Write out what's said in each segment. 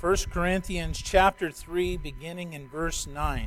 1 Corinthians chapter 3, beginning in verse 9.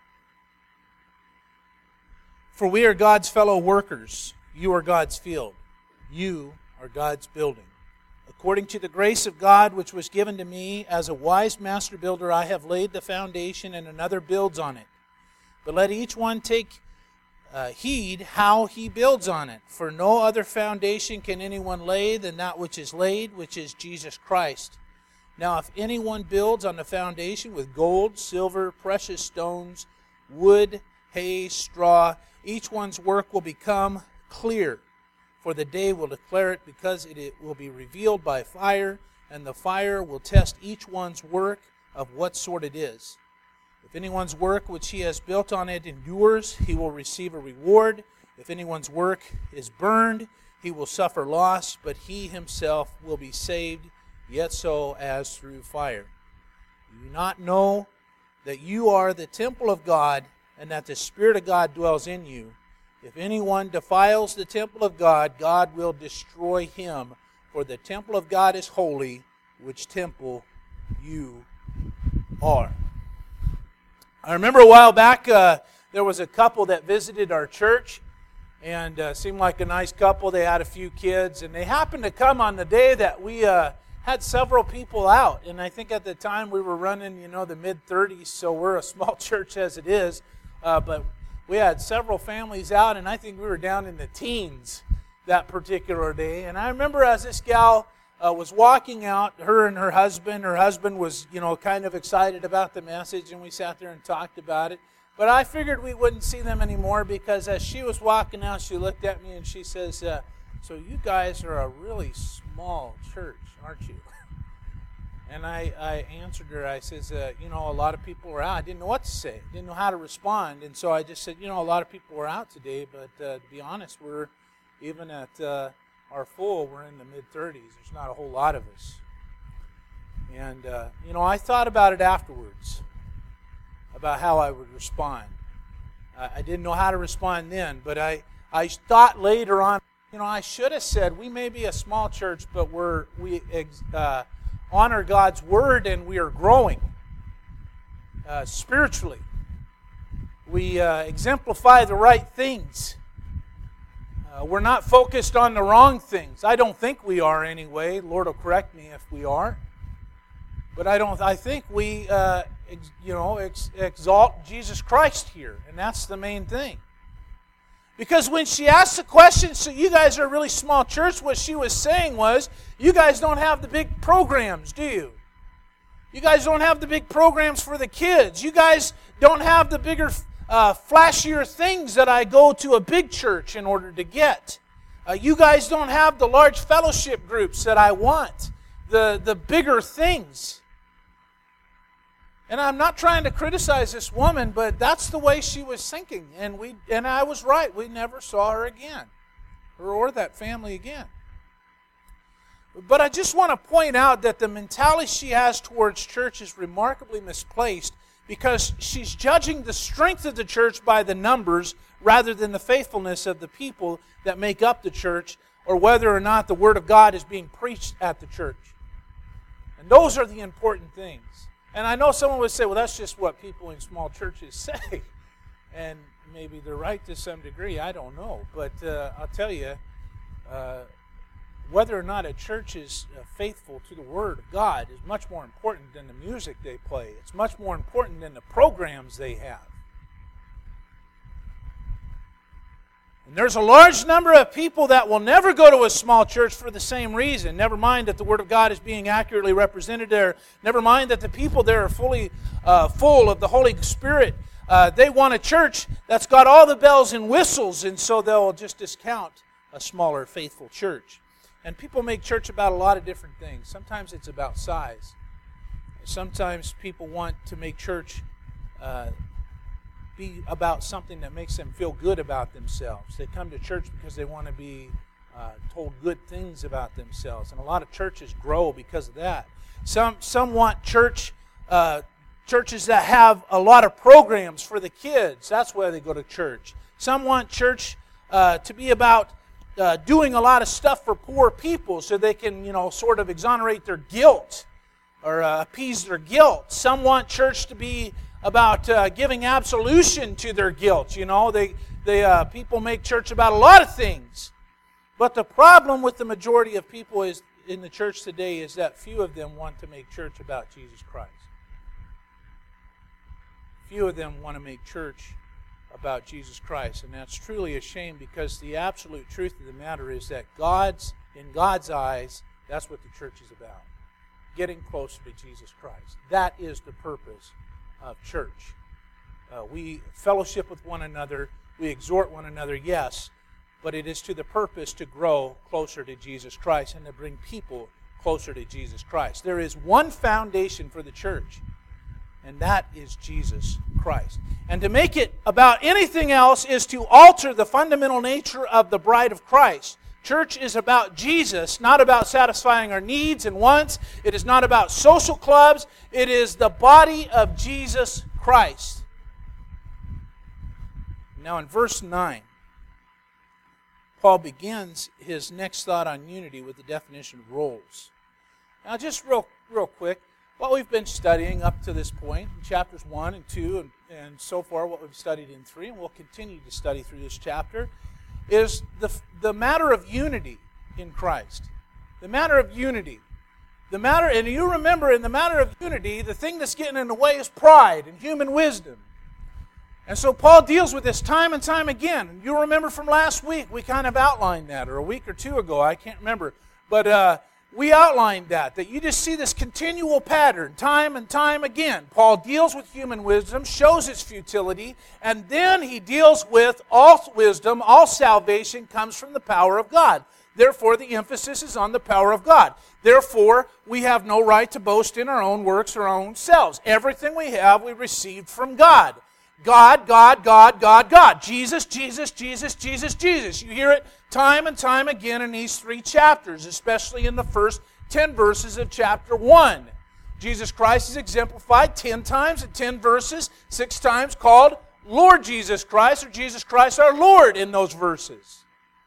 For we are God's fellow workers. You are God's field. You are God's building. According to the grace of God which was given to me, as a wise master builder, I have laid the foundation, and another builds on it. But let each one take heed how he builds on it. For no other foundation can anyone lay than that which is laid, which is Jesus Christ. Now if anyone builds on the foundation with gold, silver, precious stones, wood, hay, straw, each one's work will become clear. For the day will declare it, because it will be revealed by fire, and the fire will test each one's work of what sort it is. If anyone's work which he has built on it endures, he will receive a reward. If anyone's work is burned, he will suffer loss, but he himself will be saved, yet so as through fire. Do you not know that you are the temple of God, and that the Spirit of God dwells in you? If anyone defiles the temple of God, God will destroy him. For the temple of God is holy, which temple you are. I remember a while back, there was a couple that visited our church, and seemed like a nice couple. They had a few kids, and they happened to come on the day that we had several people out. And I think at the time we were running, the mid-30s, so we're a small church as it is. But we had several families out, and I think we were down in the teens that particular day. And I remember as this gal was walking out, her and her husband was, kind of excited about the message, and we sat there and talked about it. But I figured we wouldn't see them anymore, because as she was walking out, she looked at me and she says, so you guys are a really small church, aren't you? And I answered her, I says, a lot of people are out. I didn't know what to say. Didn't know how to respond. And so I just said, a lot of people are out today, but to be honest, we're even at our full, we're in the mid-30s. There's not a whole lot of us. And, I thought about it afterwards, about how I would respond. I didn't know how to respond then, but I thought later on, I should have said, we may be a small church, but we honor God's Word, and we are growing spiritually. We exemplify the right things. We're not focused on the wrong things. I don't think we are anyway. Lord will correct me if we are. But I think we exalt Jesus Christ here, and that's the main thing. Because when she asked the question, so you guys are a really small church, what she was saying was, you guys don't have the big programs, do you? You guys don't have the big programs for the kids. You guys don't have the bigger, flashier things that I go to a big church in order to get. You guys don't have the large fellowship groups that I want, the bigger things. And I'm not trying to criticize this woman, but that's the way she was thinking. And I was right. We never saw her again, her or that family again. But I just want to point out that the mentality she has towards church is remarkably misplaced, because she's judging the strength of the church by the numbers rather than the faithfulness of the people that make up the church, or whether or not the Word of God is being preached at the church. And those are the important things. And I know someone would say, well, that's just what people in small churches say. And maybe they're right to some degree. I don't know. But I'll tell you, whether or not a church is faithful to the Word of God is much more important than the music they play. It's much more important than the programs they have. And there's a large number of people that will never go to a small church for the same reason. Never mind that the Word of God is being accurately represented there. Never mind that the people there are fully full of the Holy Spirit. They want a church that's got all the bells and whistles, and so they'll just discount a smaller, faithful church. And people make church about a lot of different things. Sometimes it's about size. Sometimes people want to make church be about something that makes them feel good about themselves. They come to church because they want to be told good things about themselves. And a lot of churches grow because of that. Some want churches that have a lot of programs for the kids. That's why they go to church. Some want church to be about doing a lot of stuff for poor people so they can, sort of exonerate their guilt appease their guilt. Some want church to be about giving absolution to their guilt. You know, people make church about a lot of things. But the problem with the majority of people in the church today is that few of them want to make church about Jesus Christ. Few of them want to make church about Jesus Christ. And that's truly a shame, because the absolute truth of the matter is that in God's eyes, that's what the church is about. Getting closer to Jesus Christ. That is the purpose of church. We fellowship with one another. We exhort one another, yes. But it is to the purpose to grow closer to Jesus Christ and to bring people closer to Jesus Christ. There is one foundation for the church, and that is Jesus Christ. And to make it about anything else is to alter the fundamental nature of the bride of Christ. Church is about Jesus, not about satisfying our needs and wants. It is not about social clubs. It is the body of Jesus Christ. Now in verse 9, Paul begins his next thought on unity with the definition of roles. Now just real quick, what we've been studying up to this point, in chapters 1 and 2, and so far what we've studied in 3, and we'll continue to study through this chapter, is the matter of unity in Christ. The matter of unity. And you remember, in the matter of unity, the thing that's getting in the way is pride and human wisdom. And so Paul deals with this time and time again. And you remember from last week, we kind of outlined that, or a week or two ago, I can't remember. But we outlined that you just see this continual pattern, time and time again. Paul deals with human wisdom, shows its futility, and then he deals with all wisdom, all salvation comes from the power of God. Therefore, the emphasis is on the power of God. Therefore, we have no right to boast in our own works or our own selves. Everything we have, we received from God. God, God, God, God, God. Jesus, Jesus, Jesus, Jesus, Jesus. You hear it time and time again in these 3 chapters, especially in the first 10 verses of chapter 1. Jesus Christ is exemplified 10 times in 10 verses, 6 times called Lord Jesus Christ, or Jesus Christ our Lord in those verses.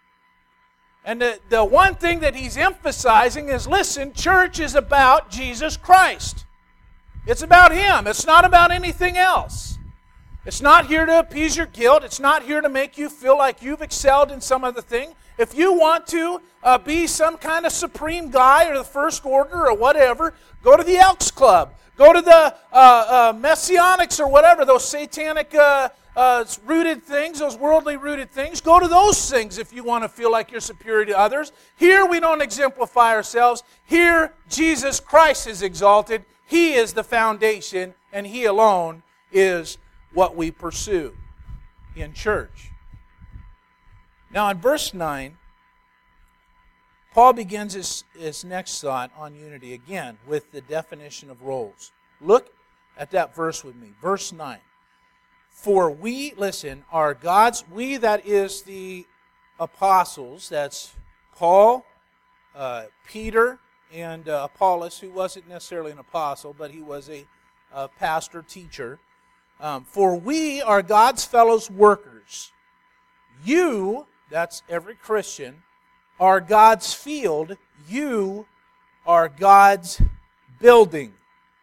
And the one thing that he's emphasizing is, listen, church is about Jesus Christ. It's about Him. It's not about anything else. It's not here to appease your guilt. It's not here to make you feel like you've excelled in some other thing. If you want to be some kind of supreme guy or the first order or whatever, go to the Elks Club. Go to the Messianics or whatever, those satanic rooted things, those worldly rooted things. Go to those things if you want to feel like you're superior to others. Here we don't exemplify ourselves. Here Jesus Christ is exalted. He is the foundation, and He alone is what we pursue in church. Now in verse 9, Paul begins his next thought on unity again with the definition of roles. Look at that verse with me. Verse 9. For we, listen, are God's, we, that is the apostles, that's Paul, Peter, and Apollos, who wasn't necessarily an apostle, but he was a pastor, teacher. For we are God's fellows workers. You, that's every Christian, are God's field. You are God's building.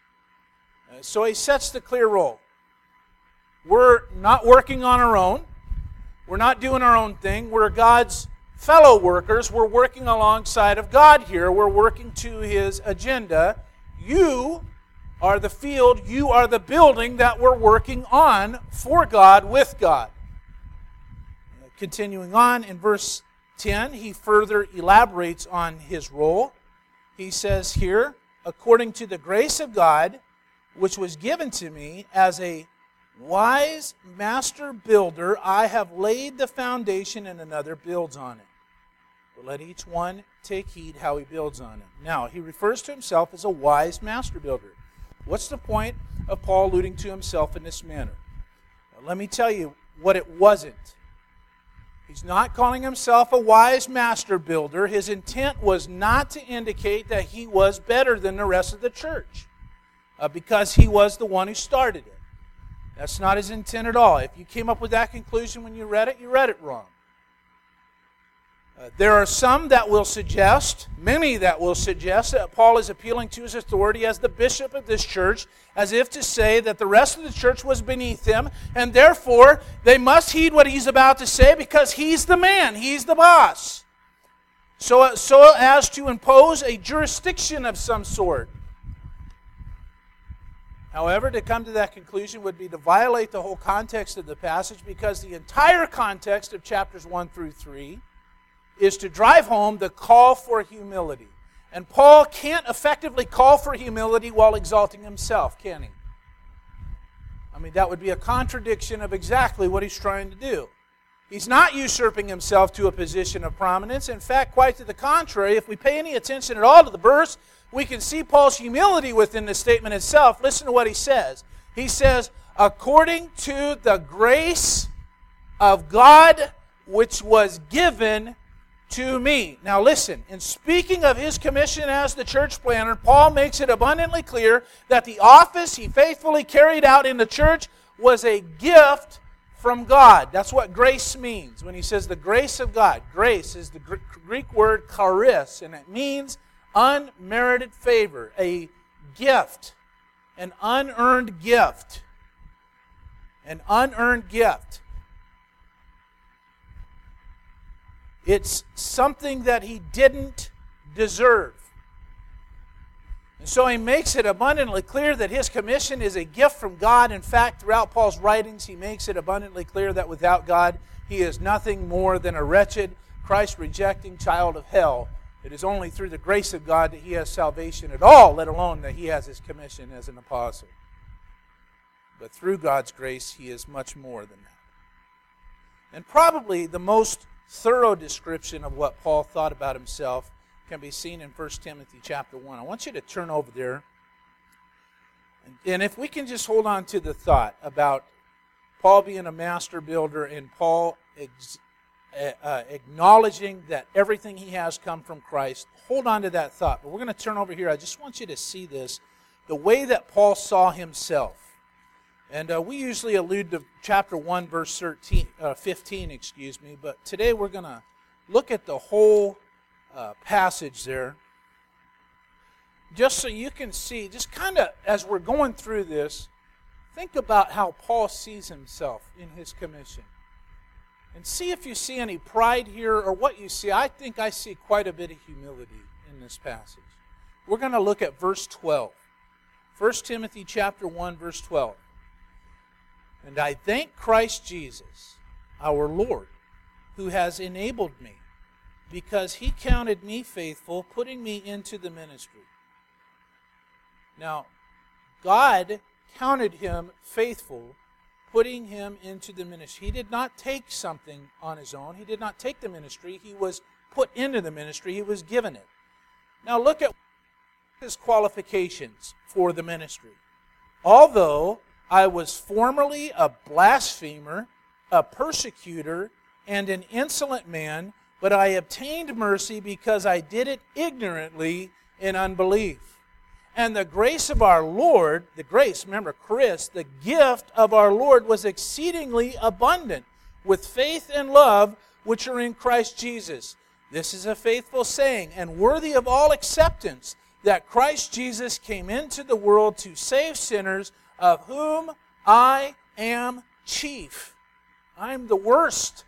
So he sets the clear role. We're not working on our own. We're not doing our own thing. We're God's fellow workers. We're working alongside of God here. We're working to His agenda. You are the field, you are the building that we're working on for God, with God. Continuing on in verse 10, he further elaborates on his role. He says here, according to the grace of God, which was given to me as a wise master builder, I have laid the foundation and another builds on it. But let each one take heed how he builds on it. Now, he refers to himself as a wise master builder. What's the point of Paul alluding to himself in this manner? Now, let me tell you what it wasn't. He's not calling himself a wise master builder. His intent was not to indicate that he was better than the rest of the church because he was the one who started it. That's not his intent at all. If you came up with that conclusion when you read it wrong. There are some that will suggest, many that will suggest, that Paul is appealing to his authority as the bishop of this church, as if to say that the rest of the church was beneath him, and therefore they must heed what he's about to say because he's the man, he's the boss. So as to impose a jurisdiction of some sort. However, to come to that conclusion would be to violate the whole context of the passage, because the entire context of chapters 1 through 3 is to drive home the call for humility. And Paul can't effectively call for humility while exalting himself, can he? I mean, that would be a contradiction of exactly what he's trying to do. He's not usurping himself to a position of prominence. In fact, quite to the contrary, if we pay any attention at all to the verse, we can see Paul's humility within the statement itself. Listen to what he says. He says, according to the grace of God which was given to me. Now listen, in speaking of his commission as the church planner, Paul makes it abundantly clear that the office he faithfully carried out in the church was a gift from God. That's what grace means. When he says the grace of God, grace is the Greek word charis, and it means unmerited favor, a gift, an unearned gift. An unearned gift. It's something that he didn't deserve. And so he makes it abundantly clear that his commission is a gift from God. In fact, throughout Paul's writings, he makes it abundantly clear that without God, he is nothing more than a wretched, Christ-rejecting child of hell. It is only through the grace of God that he has salvation at all, let alone that he has his commission as an apostle. But through God's grace, he is much more than that. And probably the most thorough description of what Paul thought about himself can be seen in 1 Timothy chapter 1. I want you to turn over there. And if we can just hold on to the thought about Paul being a master builder and Paul acknowledging that everything he has come from Christ, hold on to that thought. But we're going to turn over here. I just want you to see this, the way that Paul saw himself. And we usually allude to chapter 1, verse 15, but today we're going to look at the whole passage there. Just so you can see, just kind of as we're going through this, think about how Paul sees himself in his commission. And see if you see any pride here or what you see. I think I see quite a bit of humility in this passage. We're going to look at verse 12. 1 Timothy chapter 1, verse 12. And I thank Christ Jesus, our Lord, who has enabled me, because he counted me faithful, putting me into the ministry. Now, God counted him faithful, putting him into the ministry. He did not take something on his own. He did not take the ministry. He was put into the ministry. He was given it. Now look at his qualifications for the ministry. Although I was formerly a blasphemer, a persecutor, and an insolent man, but I obtained mercy because I did it ignorantly in unbelief. And the grace of our Lord, the grace, remember, charis, the gift of our Lord was exceedingly abundant with faith and love which are in Christ Jesus. This is a faithful saying and worthy of all acceptance, that Christ Jesus came into the world to save sinners, of whom I am chief. I'm the worst.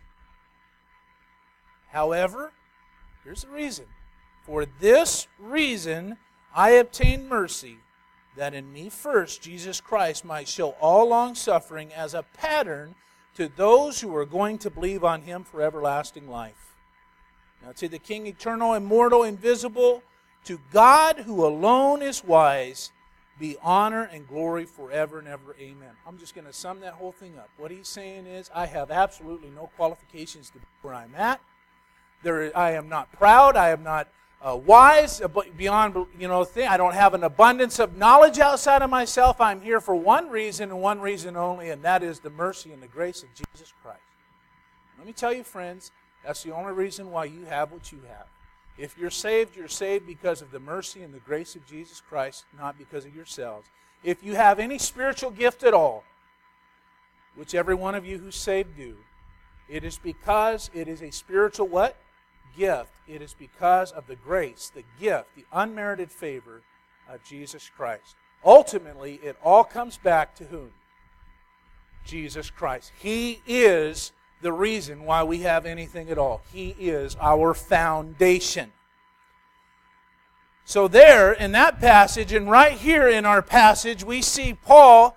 However, here's the reason. For this reason I obtained mercy, that in me first Jesus Christ might show all long-suffering as a pattern to those who are going to believe on him for everlasting life. Now to the King eternal, immortal, invisible, to God who alone is wise, be honor and glory forever and ever. Amen. I'm just going to sum that whole thing up. What he's saying is, I have absolutely no qualifications to be where I'm at. I am not proud. I am not wise, but beyond, I don't have an abundance of knowledge outside of myself. I'm here for one reason and one reason only, and that is the mercy and the grace of Jesus Christ. Let me tell you, friends, that's the only reason why you have what you have. If you're saved because of the mercy and the grace of Jesus Christ, not because of yourselves. If you have any spiritual gift at all, which every one of you who's saved do, it is because it is a spiritual what? gift, it is because of the grace, the gift, the unmerited favor of Jesus Christ. Ultimately, it all comes back to whom? Jesus Christ. He is the reason why we have anything at all. He is our foundation. So there, in that passage, and right here in our passage, we see Paul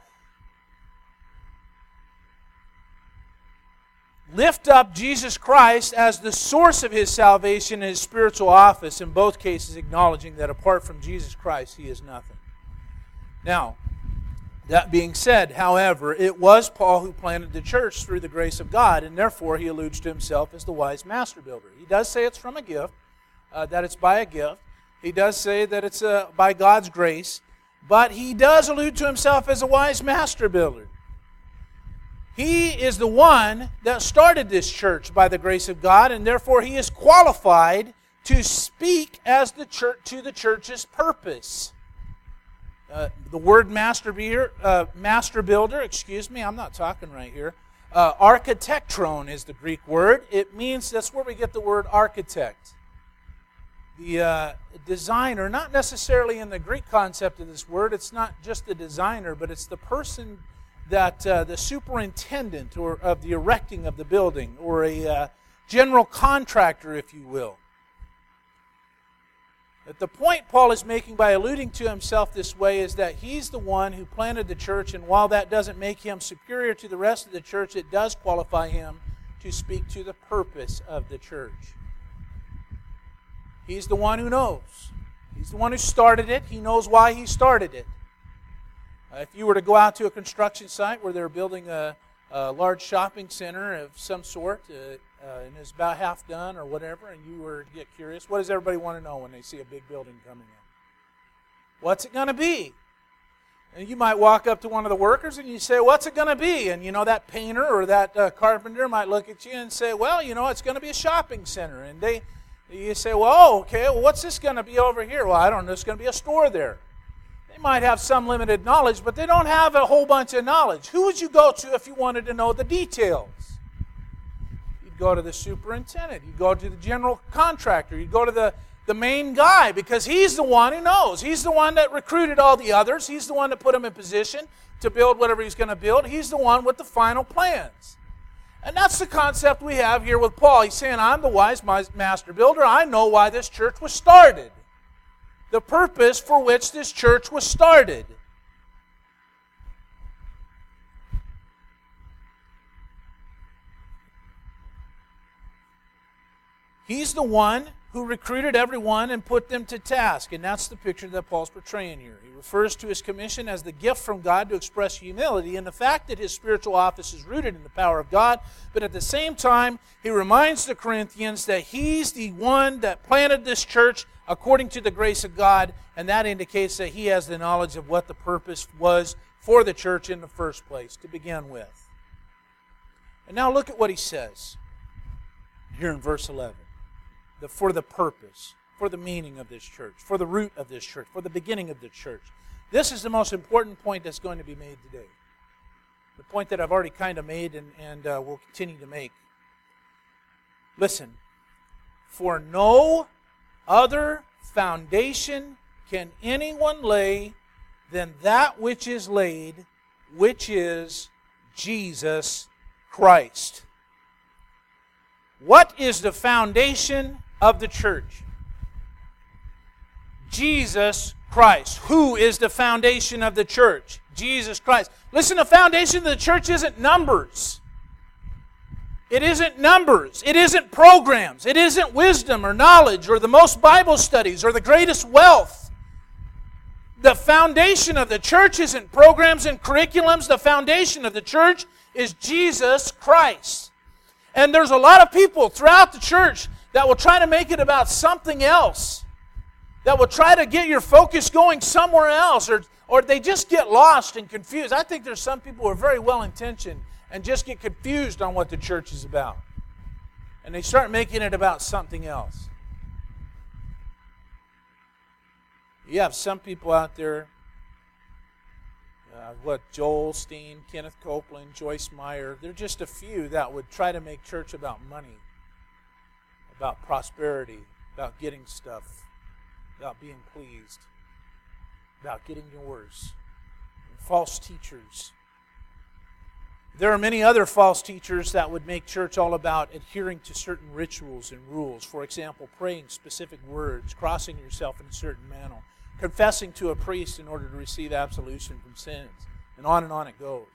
lift up Jesus Christ as the source of his salvation and his spiritual office, in both cases acknowledging that apart from Jesus Christ, he is nothing. Now, that being said, however, it was Paul who planted the church through the grace of God, and therefore he alludes to himself as the wise master builder. He does say it's from a gift, that it's by a gift. He does say that it's by God's grace, but he does allude to himself as a wise master builder. He is the one that started this church by the grace of God, and therefore he is qualified to speak as the church to the church's purpose. The word master builder, I'm not talking right here. Architectron is the Greek word. It means, that's where we get the word architect. The designer, not necessarily in the Greek concept of this word, it's not just the designer, but it's the person that the superintendent or of the erecting of the building, or a general contractor, if you will. But the point Paul is making by alluding to himself this way is that he's the one who planted the church, and while that doesn't make him superior to the rest of the church, it does qualify him to speak to the purpose of the church. He's the one who knows. He's the one who started it. He knows why he started it. If you were to go out to a construction site where they're building a large shopping center of some sort, and it's about half done or whatever, and you were to get curious, what does everybody want to know when they see a big building coming in? What's it going to be? And you might walk up to one of the workers and you say, what's it going to be? And that painter or that carpenter might look at you and say, well, it's going to be a shopping center. And you say, well, okay, what's this going to be over here? Well, I don't know, it's going to be a store there. They might have some limited knowledge, but they don't have a whole bunch of knowledge. Who would you go to if you wanted to know the details? You'd go to the superintendent. You'd go to the general contractor. You'd go to the main guy, because he's the one who knows. He's the one that recruited all the others. He's the one that put them in position to build whatever he's going to build. He's the one with the final plans. And that's the concept we have here with Paul. He's saying, I'm the wise master builder. I know why this church was started. The purpose for which this church was started. He's the one who recruited everyone and put them to task. And that's the picture that Paul's portraying here. He refers to his commission as the gift from God to express humility and the fact that his spiritual office is rooted in the power of God. But at the same time, he reminds the Corinthians that he's the one that planted this church according to the grace of God, and that indicates that he has the knowledge of what the purpose was for the church in the first place, to begin with. And now look at what he says here in verse 11. For the purpose, for the meaning of this church, for the root of this church, for the beginning of the church. This is the most important point that's going to be made today. The point that I've already kind of made and will continue to make. Listen, for no other foundation can anyone lay than that which is laid, which is Jesus Christ. What is the foundation of the church? Jesus Christ. Who is the foundation of the church? Jesus Christ. Listen, the foundation of the church isn't numbers. It isn't numbers. It isn't programs. It isn't wisdom or knowledge or the most Bible studies or the greatest wealth. The foundation of the church isn't programs and curriculums. The foundation of the church is Jesus Christ. And there's a lot of people throughout the church that will try to make it about something else, that will try to get your focus going somewhere else, or they just get lost and confused. I think there's some people who are very well-intentioned and just get confused on what the church is about. And they start making it about something else. You have some people out there, Joel Osteen, Kenneth Copeland, Joyce Meyer, they're just a few that would try to make church about money. about prosperity, about getting stuff, about being pleased, about getting yours. And false teachers. There are many other false teachers that would make church all about adhering to certain rituals and rules. For example, praying specific words, crossing yourself in a certain manner, confessing to a priest in order to receive absolution from sins, and on it goes.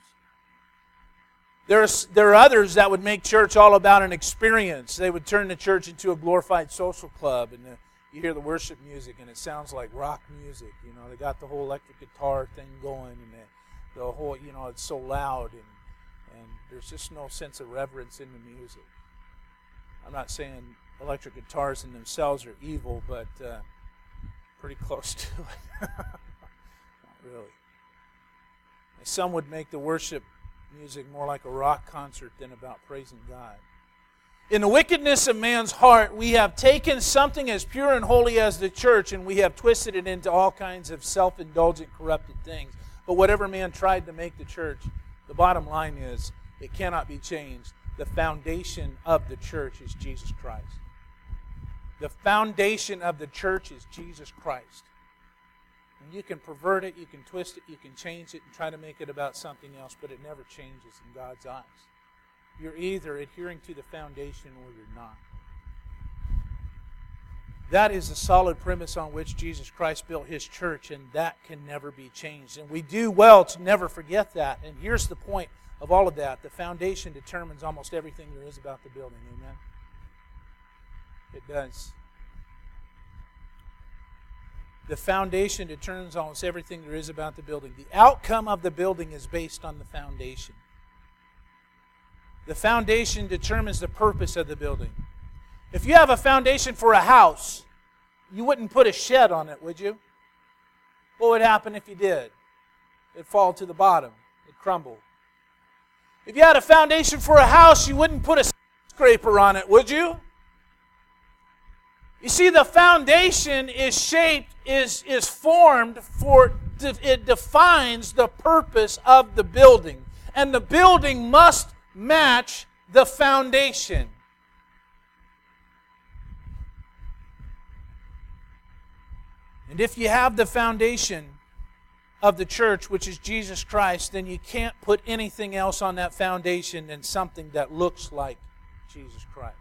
There are others that would make church all about an experience. They would turn the church into a glorified social club, and you hear the worship music, and it sounds like rock music. You know, they got the whole electric guitar thing going, and the whole, you know, it's so loud, and there's just no sense of reverence in the music. I'm not saying electric guitars in themselves are evil, but pretty close to it. Not really. Some would make the worship music more like a rock concert than about praising God. In the wickedness of man's heart, we have taken something as pure and holy as the church, and we have twisted it into all kinds of self-indulgent, corrupted things. But whatever man tried to make the church, the bottom line is, it cannot be changed. The foundation of the church is Jesus Christ. The foundation of the church is Jesus Christ. And you can pervert it, you can twist it, you can change it and try to make it about something else, but it never changes in God's eyes. You're either adhering to the foundation or you're not. That is the solid premise on which Jesus Christ built His church, and that can never be changed. And we do well to never forget that. And here's the point of all of that. The foundation determines almost everything there is about the building. Amen? It does. The foundation determines almost everything there is about the building. The outcome of the building is based on the foundation. The foundation determines the purpose of the building. If you have a foundation for a house, you wouldn't put a shed on it, would you? What would happen if you did? It'd fall to the bottom. It'd crumble. If you had a foundation for a house, you wouldn't put a skyscraper on it, would you? You see, the foundation is shaped, is formed for, it defines the purpose of the building. And the building must match the foundation. And if you have the foundation of the church, which is Jesus Christ, then you can't put anything else on that foundation than something that looks like Jesus Christ.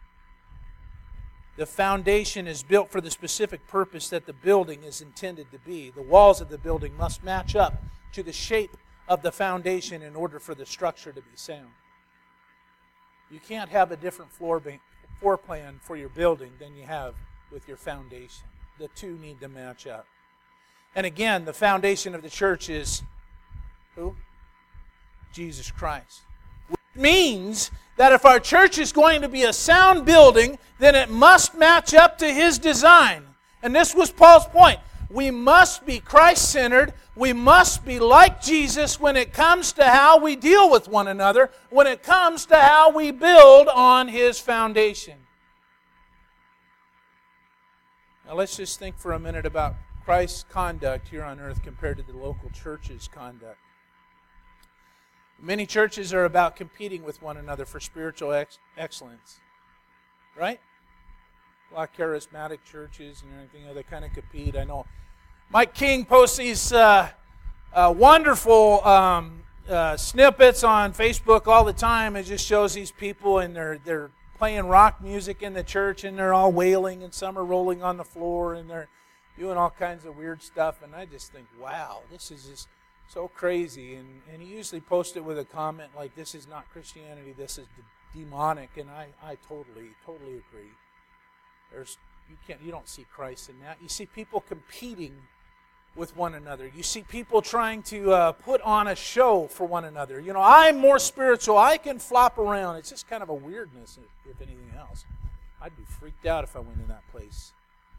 The foundation is built for the specific purpose that the building is intended to be. The walls of the building must match up to the shape of the foundation in order for the structure to be sound. You can't have a different floor plan for your building than you have with your foundation. The two need to match up. And again, the foundation of the church is who? Jesus Christ. Which means that if our church is going to be a sound building, then it must match up to His design. And this was Paul's point. We must be Christ-centered. We must be like Jesus when it comes to how we deal with one another, when it comes to how we build on His foundation. Now let's just think for a minute about Christ's conduct here on earth compared to the local church's conduct. Many churches are about competing with one another for spiritual excellence. Right? A lot of charismatic churches and everything, they kind of compete. I know Mike King posts these wonderful snippets on Facebook all the time. It just shows these people and they're playing rock music in the church and they're all wailing and some are rolling on the floor and they're doing all kinds of weird stuff. And I just think, wow, this is just so crazy. And he usually posts it with a comment like, this is not Christianity, this is demonic. And I totally agree. You don't see Christ in that. You see people competing with one another. You see people trying to put on a show for one another. You know, I'm more spiritual. I can flop around. It's just kind of a weirdness, if anything else. I'd be freaked out if I went in that place.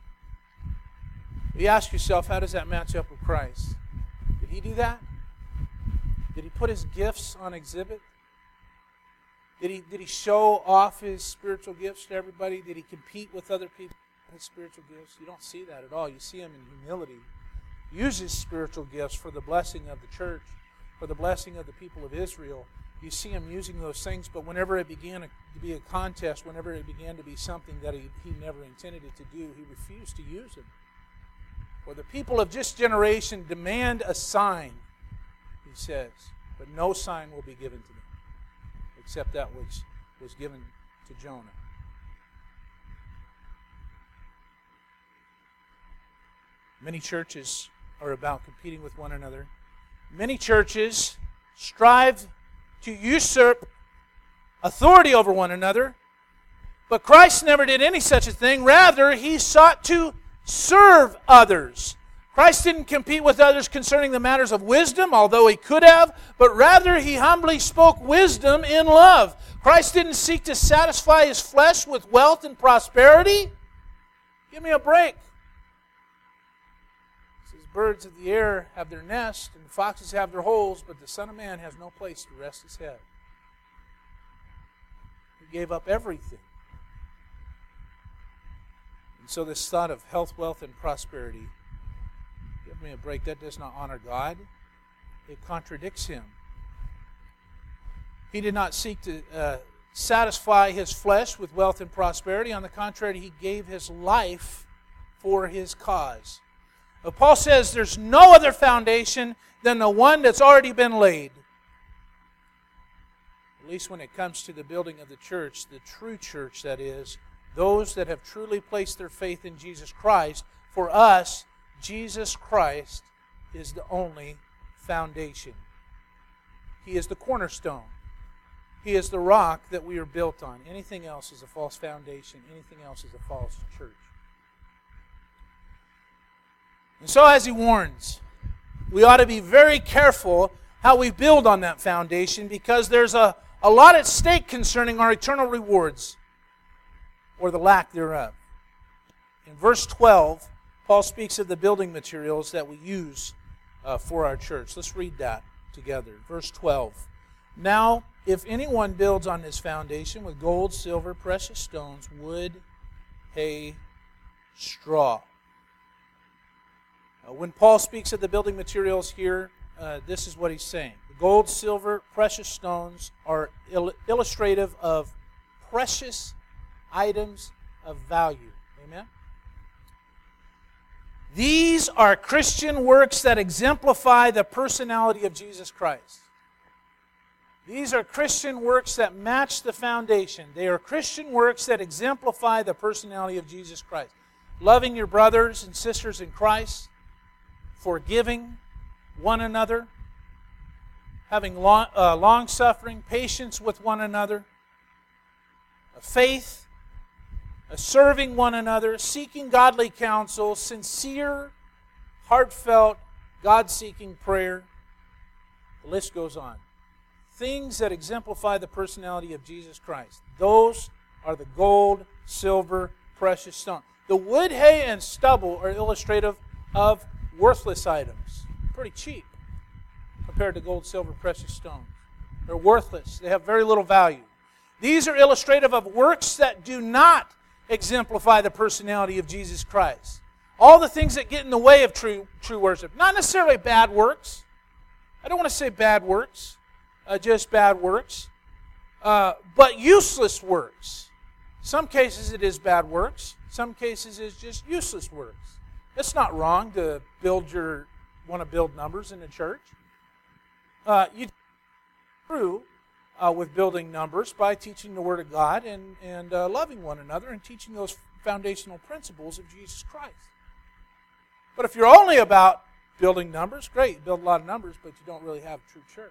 You ask yourself, how does that match up with Christ? Did He do that? Did He put His gifts on exhibit? Did he show off His spiritual gifts to everybody? Did He compete with other people with His spiritual gifts? You don't see that at all. You see Him in humility. He uses spiritual gifts for the blessing of the church, for the blessing of the people of Israel, you see him using those things, but whenever it began to be a contest, whenever it began to be something that he never intended it to do, he refused to use them. For the people of this generation demand a sign, he says, but no sign will be given to them, except that which was given to Jonah. Many churches are about competing with one another. Many churches strive to usurp authority over one another, but Christ never did any such a thing. Rather, he sought to serve others. Christ didn't compete with others concerning the matters of wisdom, although he could have, but rather he humbly spoke wisdom in love. Christ didn't seek to satisfy his flesh with wealth and prosperity. Give me a break. Birds of the air have their nest, and the foxes have their holes, but the Son of Man has no place to rest his head. He gave up everything. And so this thought of health, wealth, and prosperity, give me a break, that does not honor God. It contradicts him. He did not seek to satisfy his flesh with wealth and prosperity. On the contrary, he gave his life for his cause. Paul says there's no other foundation than the one that's already been laid. At least when it comes to the building of the church, the true church, that is, those that have truly placed their faith in Jesus Christ. For us, Jesus Christ is the only foundation. He is the cornerstone. He is the rock that we are built on. Anything else is a false foundation. Anything else is a false church. And so as he warns, we ought to be very careful how we build on that foundation, because there's a lot at stake concerning our eternal rewards, or the lack thereof. In verse 12, Paul speaks of the building materials that we use for our church. Let's read that together. Verse 12. Now, if anyone builds on this foundation with gold, silver, precious stones, wood, hay, straw. When Paul speaks of the building materials here, this is what he's saying. The gold, silver, precious stones are illustrative of precious items of value. Amen? These are Christian works that exemplify the personality of Jesus Christ. These are Christian works that match the foundation. They are Christian works that exemplify the personality of Jesus Christ. Loving your brothers and sisters in Christ, forgiving one another, having long-suffering, patience with one another, faith, serving one another, seeking godly counsel, sincere, heartfelt, God-seeking prayer. The list goes on. Things that exemplify the personality of Jesus Christ. Those are the gold, silver, precious stone. The wood, hay, and stubble are illustrative of worthless items. Pretty cheap compared to gold, silver, precious stones. They're worthless. They have very little value. These are illustrative of works that do not exemplify the personality of Jesus Christ. All the things that get in the way of true worship. Not necessarily bad works. I don't want to say bad works, just bad works. But useless works. Some cases it is bad works. Some cases it's just useless works. It's not wrong to want to build numbers in the church. You through with building numbers by teaching the Word of God and loving one another and teaching those foundational principles of Jesus Christ. But if you're only about building numbers, great, you build a lot of numbers, but you don't really have a true church.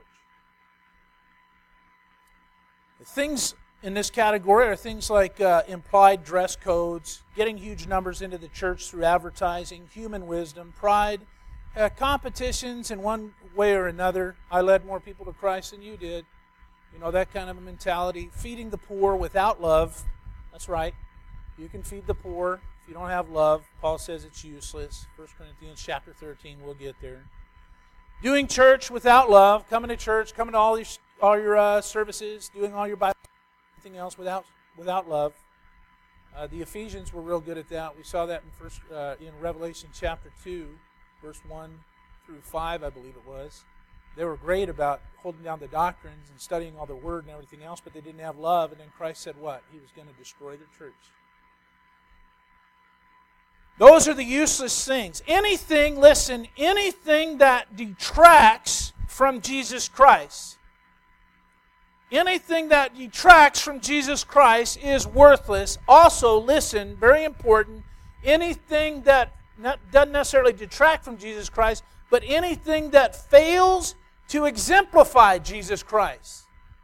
The things in this category are things like implied dress codes, getting huge numbers into the church through advertising, human wisdom, pride, competitions in one way or another. I led more people to Christ than you did. You know, that kind of a mentality. Feeding the poor without love. That's right. You can feed the poor. If you don't have love, Paul says it's useless. 1 Corinthians chapter 13, we'll get there. Doing church without love. Coming to church, coming to all your services, doing all your Bible, anything else without love. The Ephesians were real good at that. We saw that in Revelation chapter 2, verse 1 through 5, I believe it was. They were great about holding down the doctrines and studying all the Word and everything else, but they didn't have love. And then Christ said what? He was going to destroy the church. Those are the useless things. Anything that detracts from Jesus Christ, anything that detracts from Jesus Christ is worthless. Also, listen, very important, anything that doesn't necessarily detract from Jesus Christ, but anything that fails to exemplify Jesus Christ.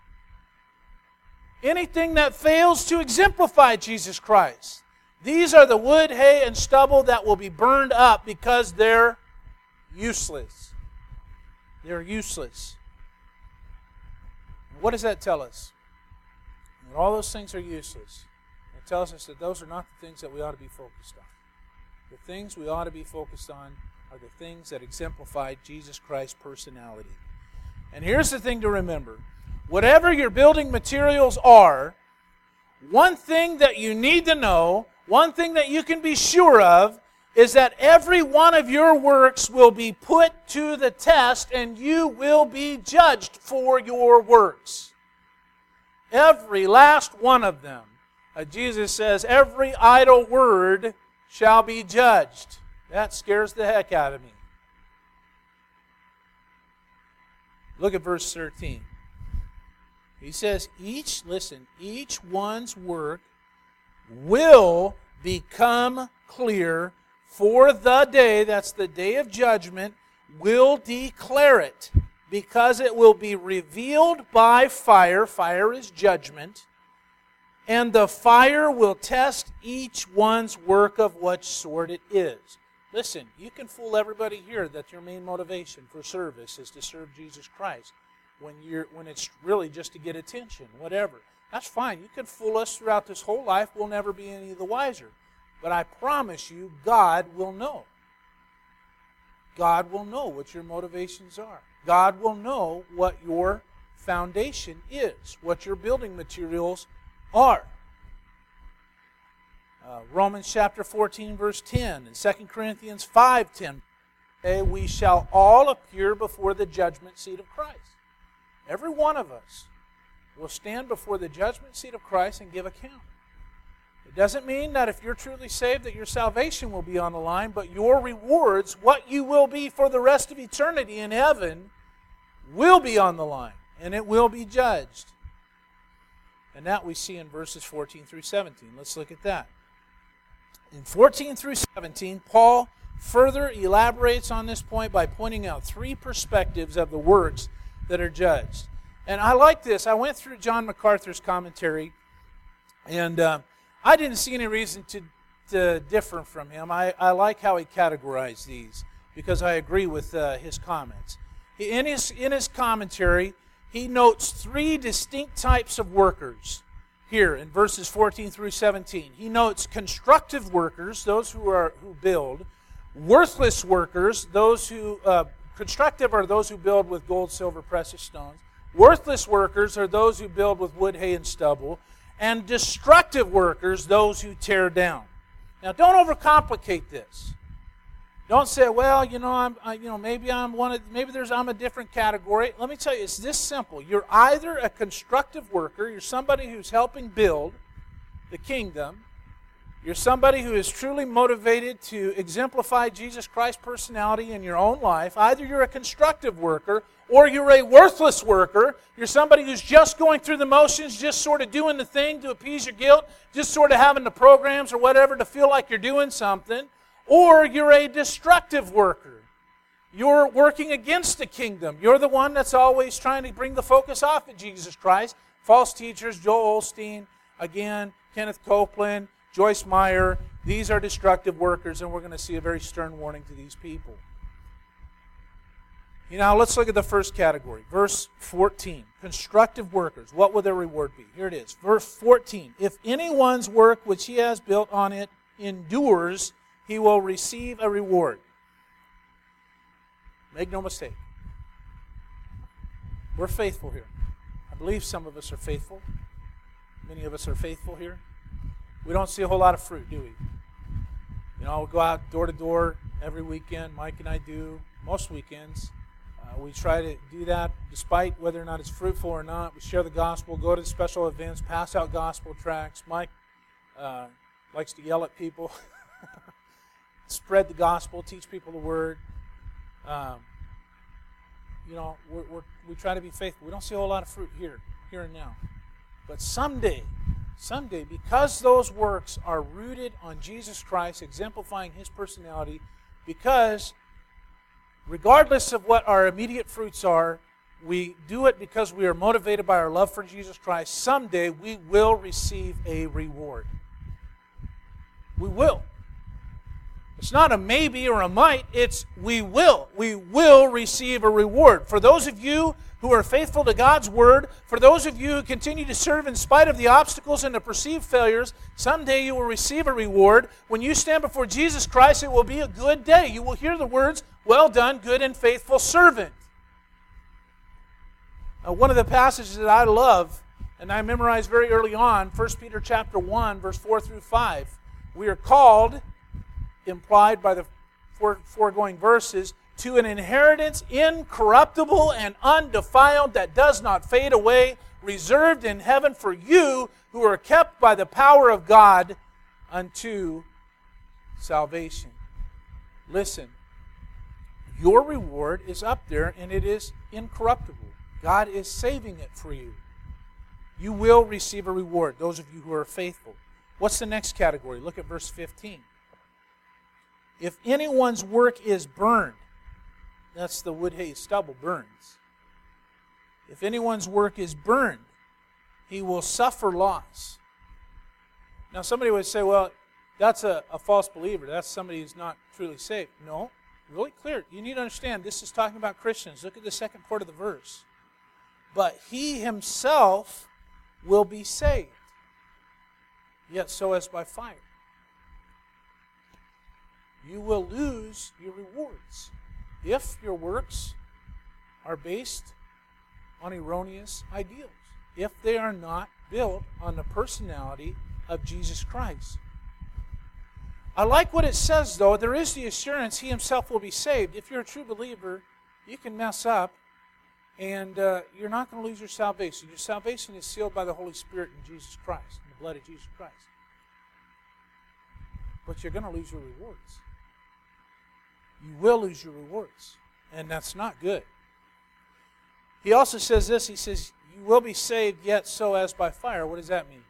Anything that fails to exemplify Jesus Christ. These are the wood, hay, and stubble that will be burned up because they're useless. They're useless. What does that tell us? When all those things are useless, it tells us that those are not the things that we ought to be focused on. The things we ought to be focused on are the things that exemplify Jesus Christ's personality. And here's the thing to remember. Whatever your building materials are, one thing that you need to know, one thing that you can be sure of, is that every one of your works will be put to the test and you will be judged for your works. Every last one of them. Jesus says, every idle word shall be judged. That scares the heck out of me. Look at verse 13. He says, each one's work will become clear, for the day, that's the day of judgment, will declare it, because it will be revealed by fire. Fire is judgment. And the fire will test each one's work of what sort it is. Listen, you can fool everybody here that your main motivation for service is to serve Jesus Christ when it's really just to get attention, whatever. That's fine. You can fool us throughout this whole life. We'll never be any the wiser. But I promise you, God will know. God will know what your motivations are. God will know what your foundation is, what your building materials are. Romans chapter 14, verse 10, and 2 Corinthians 5:10. We shall all appear before the judgment seat of Christ. Every one of us will stand before the judgment seat of Christ and give account. It doesn't mean that if you're truly saved that your salvation will be on the line, but your rewards, what you will be for the rest of eternity in heaven, will be on the line, and it will be judged. And that we see in verses 14 through 17. Let's look at that. In 14 through 17, Paul further elaborates on this point by pointing out three perspectives of the works that are judged. And I like this. I went through John MacArthur's commentary, and I didn't see any reason to differ from him. I like how he categorized these because I agree with his comments. In his commentary, he notes three distinct types of workers here in verses 14 through 17. He notes constructive workers, those who build; worthless workers, those who constructive are those who build with gold, silver, precious stones. Worthless workers are those who build with wood, hay, and stubble. And destructive workers, those who tear down. Now, don't overcomplicate this. Don't say, well, maybe I'm a different category. Let me tell you, it's this simple. You're either a constructive worker, you're somebody who's helping build the kingdom, you're somebody who is truly motivated to exemplify Jesus Christ's personality in your own life. Either you're a constructive worker or you're a worthless worker. You're somebody who's just going through the motions, just sort of doing the thing to appease your guilt, just sort of having the programs or whatever to feel like you're doing something. Or you're a destructive worker. You're working against the kingdom. You're the one that's always trying to bring the focus off of Jesus Christ. False teachers, Joel Osteen, again, Kenneth Copeland, Joyce Meyer, these are destructive workers, and we're going to see a very stern warning to these people. Now, let's look at the first category. Verse 14, constructive workers. What will their reward be? Here it is. Verse 14, if anyone's work which he has built on it endures, he will receive a reward. Make no mistake. We're faithful here. I believe some of us are faithful. Many of us are faithful here. We don't see a whole lot of fruit, do we? We go out door to door every weekend. Mike and I do most weekends. We try to do that despite whether or not it's fruitful or not. We share the gospel, go to special events, pass out gospel tracts. Mike likes to yell at people. Spread the gospel, teach people the word. We try to be faithful. We don't see a whole lot of fruit here and now. But someday, because those works are rooted on Jesus Christ, exemplifying His personality, because regardless of what our immediate fruits are, we do it because we are motivated by our love for Jesus Christ, someday we will receive a reward. We will. It's not a maybe or a might, it's we will. We will receive a reward. For those of you who are faithful to God's Word, for those of you who continue to serve in spite of the obstacles and the perceived failures, someday you will receive a reward. When you stand before Jesus Christ, it will be a good day. You will hear the words, "Well done, good and faithful servant." One of the passages that I love, and I memorized very early on, 1 Peter chapter 1, verse 4 through 5. We are called, implied by the foregoing verses, to an inheritance incorruptible and undefiled that does not fade away, reserved in heaven for you who are kept by the power of God unto salvation. Listen, your reward is up there and it is incorruptible. God is saving it for you. You will receive a reward, those of you who are faithful. What's the next category? Look at verse 15. If anyone's work is burned, that's the wood, hay, stubble burns. If anyone's work is burned, he will suffer loss. Now somebody would say, well, that's a false believer. That's somebody who's not truly saved. No, really clear. You need to understand, this is talking about Christians. Look at the second part of the verse. But he himself will be saved, yet so as by fire. You will lose your rewards if your works are based on erroneous ideals, if they are not built on the personality of Jesus Christ. I like what it says, though. There is the assurance He Himself will be saved. If you're a true believer, you can mess up, and you're not going to lose your salvation. Your salvation is sealed by the Holy Spirit in Jesus Christ, in the blood of Jesus Christ. But you're going to lose your rewards. You will lose your rewards, and that's not good. He also says this, he says, you will be saved, yet so as by fire. What does that mean?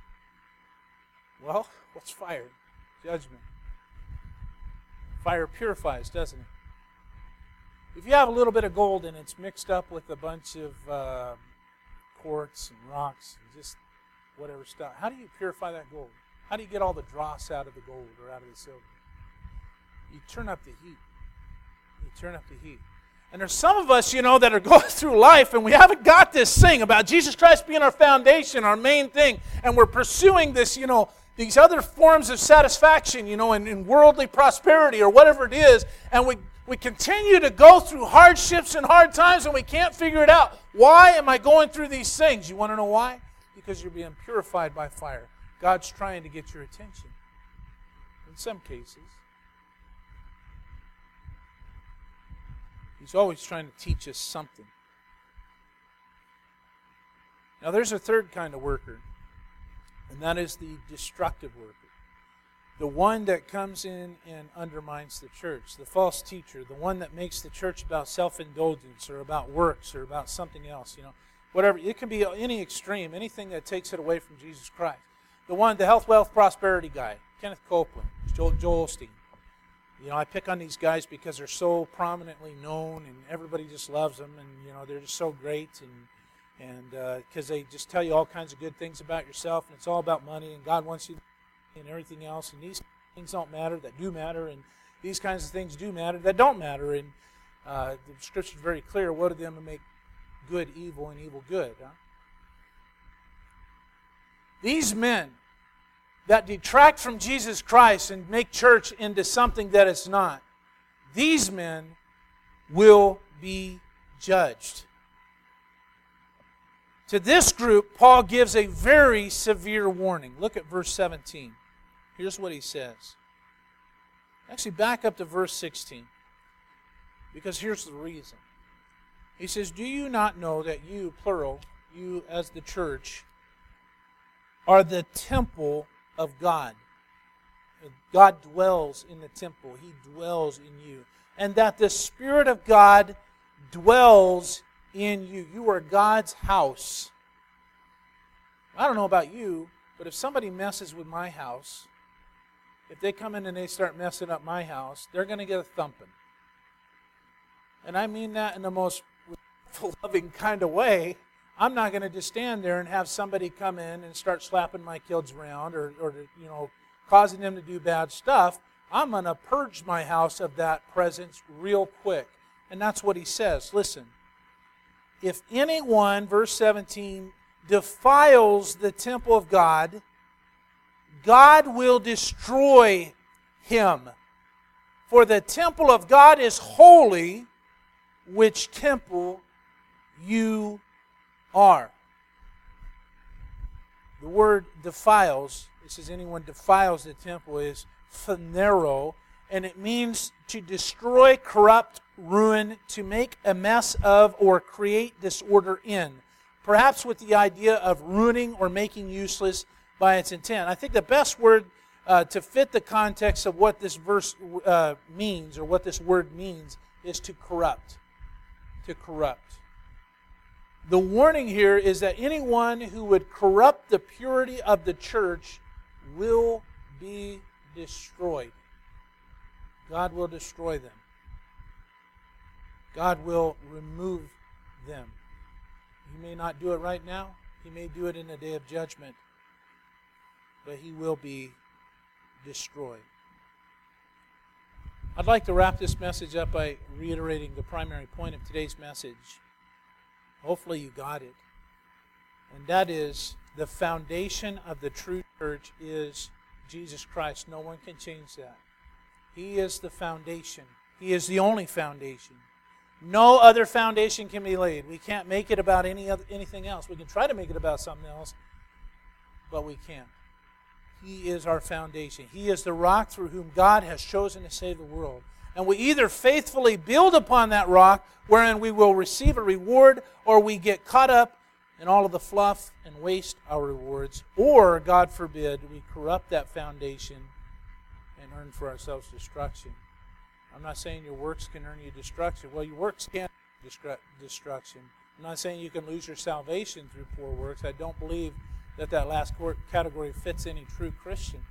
Well, what's fire? Judgment. Fire purifies, doesn't it? If you have a little bit of gold and it's mixed up with a bunch of quartz and rocks and just whatever stuff, how do you purify that gold? How do you get all the dross out of the gold or out of the silver? You turn up the heat. You turn up the heat. And there's some of us, that are going through life and we haven't got this thing about Jesus Christ being our foundation, our main thing, and we're pursuing this, these other forms of satisfaction, in worldly prosperity or whatever it is, and we continue to go through hardships and hard times and we can't figure it out. Why am I going through these things? You want to know why? Because you're being purified by fire. God's trying to get your attention. In some cases. He's always trying to teach us something. Now there's a third kind of worker, and that is the destructive worker. The one that comes in and undermines the church, the false teacher, the one that makes the church about self-indulgence or about works or about something else, whatever. It can be any extreme, anything that takes it away from Jesus Christ. The health, wealth, prosperity guy, Kenneth Copeland, Joel Osteen. I pick on these guys because they're so prominently known and everybody just loves them and, they're just so great and because they just tell you all kinds of good things about yourself and it's all about money and God wants you and everything else and these things don't matter that do matter and these kinds of things do matter that don't matter and the Scripture is very clear. Woe to them who make good evil and evil good. Huh? These men that detract from Jesus Christ and make church into something that it's not, these men will be judged. To this group, Paul gives a very severe warning. Look at verse 17. Here's what he says. Actually, back up to verse 16. Because here's the reason. He says, do you not know that you, plural, you as the church, are the temple of God? God dwells in the temple. He dwells in you. And that the Spirit of God dwells in you. You are God's house. I don't know about you, but if somebody messes with my house, if they come in and they start messing up my house, they're going to get a thumping. And I mean that in the most loving kind of way. I'm not going to just stand there and have somebody come in and start slapping my kids around or causing them to do bad stuff. I'm going to purge my house of that presence real quick. And that's what he says. Listen, if anyone, verse 17, defiles the temple of God, God will destroy him. For the temple of God is holy, which temple you are. The word defiles, it says anyone defiles the temple, is phanero, and it means to destroy, corrupt, ruin, to make a mess of or create disorder in. Perhaps with the idea of ruining or making useless by its intent. I think the best word to fit the context of what this verse means, or what this word means, is to corrupt. To corrupt. The warning here is that anyone who would corrupt the purity of the church will be destroyed. God will destroy them. God will remove them. He may not do it right now. He may do it in the day of judgment. But he will be destroyed. I'd like to wrap this message up by reiterating the primary point of today's message. Hopefully you got it. And that is, the foundation of the true church is Jesus Christ. No one can change that. He is the foundation. He is the only foundation. No other foundation can be laid. We can't make it about anything else. We can try to make it about something else, but we can't. He is our foundation. He is the rock through whom God has chosen to save the world. And we either faithfully build upon that rock, wherein we will receive a reward, or we get caught up in all of the fluff and waste our rewards, or, God forbid, we corrupt that foundation and earn for ourselves destruction. I'm not saying your works can earn you destruction. Well, your works can destruction. I'm not saying you can lose your salvation through poor works. I don't believe that last category fits any true Christian.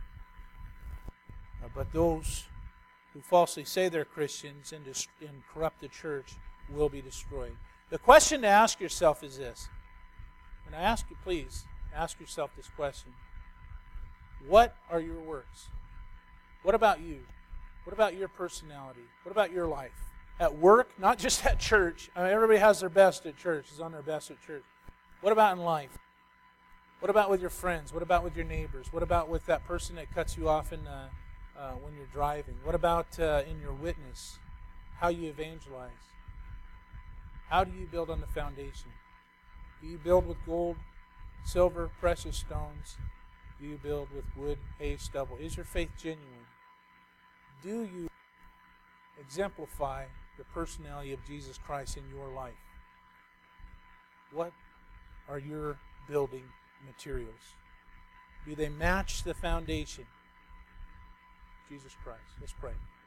But those who falsely say they're Christians and corrupt the church will be destroyed. The question to ask yourself is this. And I ask you, please, ask yourself this question. What are your works? What about you? What about your personality? What about your life? At work, not just at church. I mean, everybody has their best at church, is on their best at church. What about in life? What about with your friends? What about with your neighbors? What about with that person that cuts you off when you're driving? What about in your witness? How you evangelize? How do you build on the foundation? Do you build with gold, silver, precious stones? Do you build with wood, hay, stubble? Is your faith genuine? Do you exemplify the personality of Jesus Christ in your life? What are your building materials? Do they match the foundation? Jesus Christ. Let's pray.